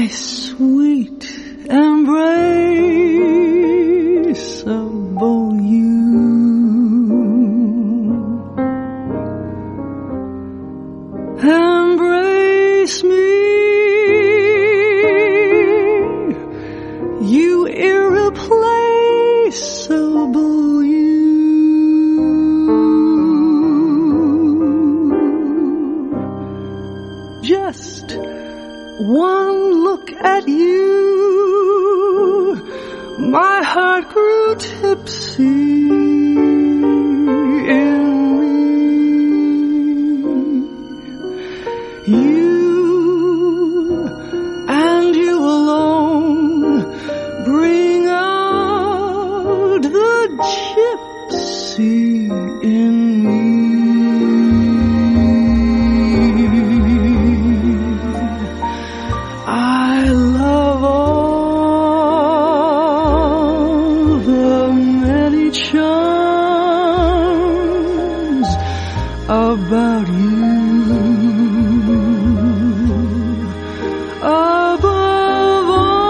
my sweet embraceable you. Embrace me, you irreplaceable you. Just one look at you, my heart grew tipsy in me. You and you alone bring out the gypsy in me. I love all the many charms about you. Above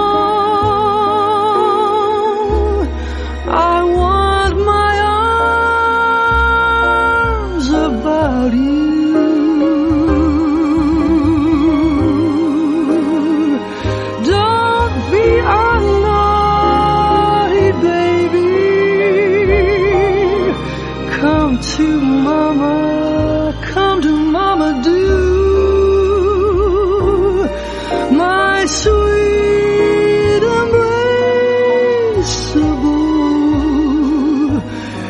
all, I want my arms about you. Come to mama, do my sweet embraceable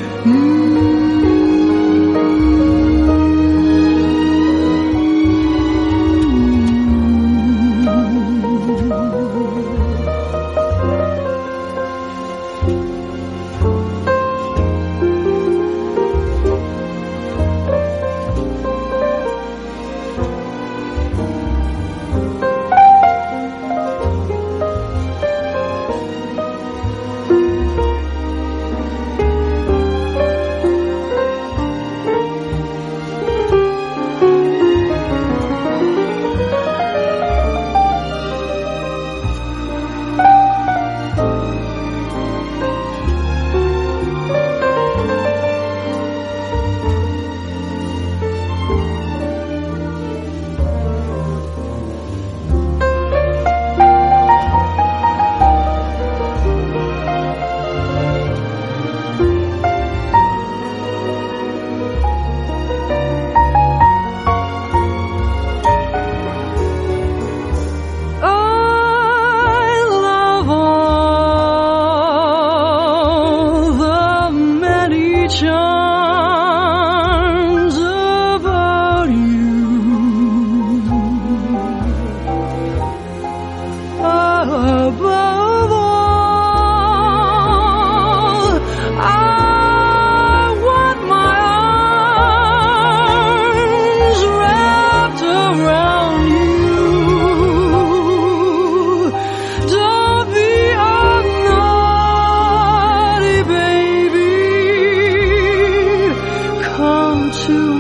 charms about you. Above all, I want my arms wrapped around you. Don't be a naughty baby. Come to